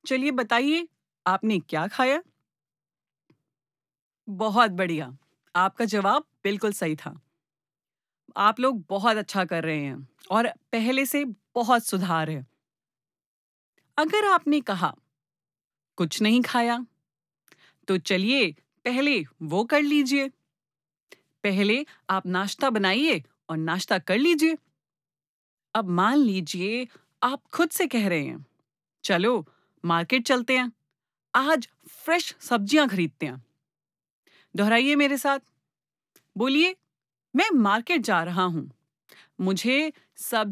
चलिए बताइए, आपने क्या खाया? बहुत बढ़िया। आपका जवाब बिल्कुल सही था। आप लोग बहुत अच्छा कर रहे हैं और पहले से बहुत सुधार है। अगर आपने कहा, कुछ नहीं खाया, तो चलिए पहले वो कर लीजिए। पहले आप नाश्ता बनाइए और नाश्ता कर लीजिए। अब मान लीजिए आप खुद से कह रहे हैं, चलो मार्केट चलते हैं, आज फ्रेश सब्जियां खरीदते हैं। दोहराइए मेरे साथ, बोलिए, मैं मार्केट जा रहा हूँ। मुझे सब